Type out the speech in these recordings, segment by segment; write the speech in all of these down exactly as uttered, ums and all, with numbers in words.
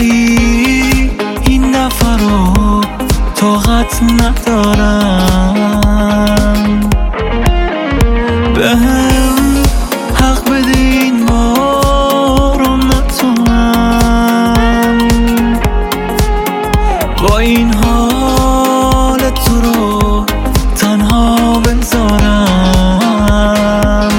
دادی این دفعه رو طاقت ندارم. بهم حق بده این بارو نتونم با این حال تو رو تنها بذارم.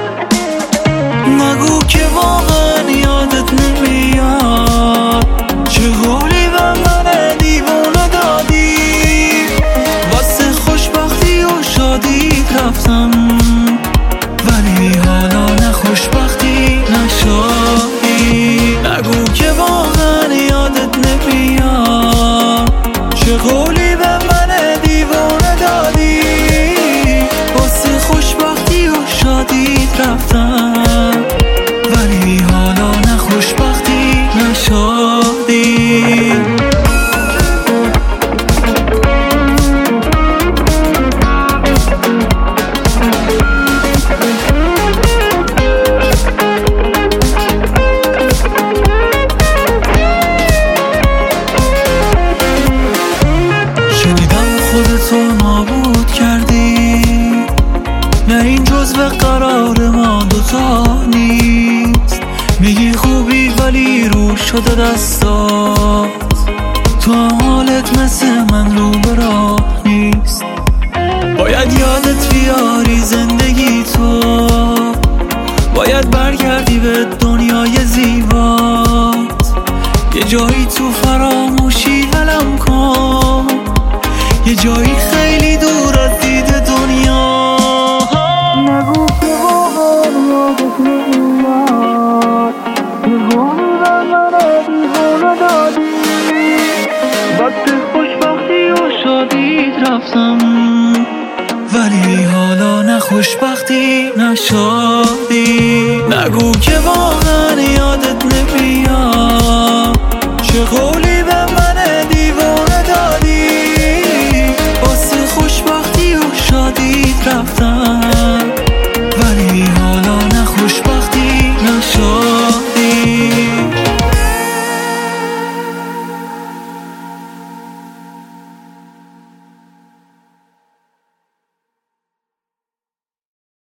نگو که واقعا یادت نمیاد چه قولی به من دیوونه دادی. واسه خوشبختی و شادیت رفتم ولی حالا نه خوشبختی نه شادی. نگو که واقعا یادت نمیاد چه قولی به من دیوونه دادی. واسه خوشبختی و شادیت رفتم ولی حالا نه خوشبختی نه شادی. خودتو نابود کردی، نه این جزو قرار ما دوتا نیست. میگی خوبی ولی رو شده دستات، تو حالت مثل من رو به راه نیست. باید یادت بیاری زندگی تو، باید برگردی به دنیای زیبات. یه جایی تو فراموشی ولم کن، یه جایی خیلی دور از دید دنیا. نگو که واقعا یادت نمیاد یه قولی به من دیوونه دادی. وقت خوشبختی و شادیت رفتم ولی حالا نه خوشبختی نه شادی. نگو که واقعا یادت نمیاد چه قولی به من دیوونه دادی. واسه خوشبختی و شادیت رفتم